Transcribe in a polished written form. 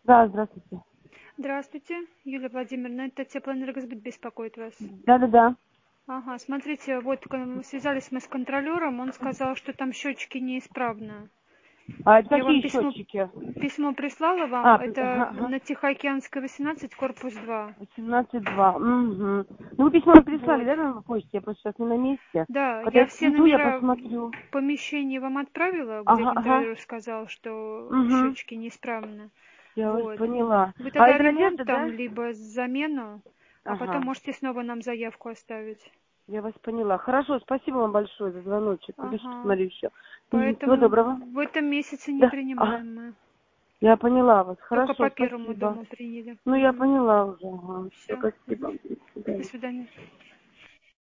Да, здравствуйте. Здравствуйте, Юлия Владимировна, это Теплоэнергосбыт беспокоит вас. Да. Ага, смотрите, вот связались мы с контролером, он сказал, что там счетчики неисправны. А это Я вам какие счетчики? письмо прислала вам, это Ага. на Тихоокеанской 18, корпус 2. 18.2. Угу. Ну, вы письмо прислали, Вот. да, на почте? Я просто сейчас не на месте. Да, Когда я я все приду, я номера посмотрю. помещений вам отправила, где Ага. контролер сказал, что Угу. счетчики неисправны. Я вас Вот. поняла. Вы А тогда это ремонт Надежда, там, да? либо замену, а потом Ага. можете снова нам заявку оставить. Я вас поняла. Хорошо, спасибо вам большое за звоночек. Подожди, Ага. посмотрю еще. Всего Поэтому доброго. в этом месяце не Да. Ага. принимаем мы. Я поняла вас. Только Хорошо, по первому спасибо. дому приедем. Ну, я поняла уже. Ага. Все, Все. спасибо. До До свидания. свидания.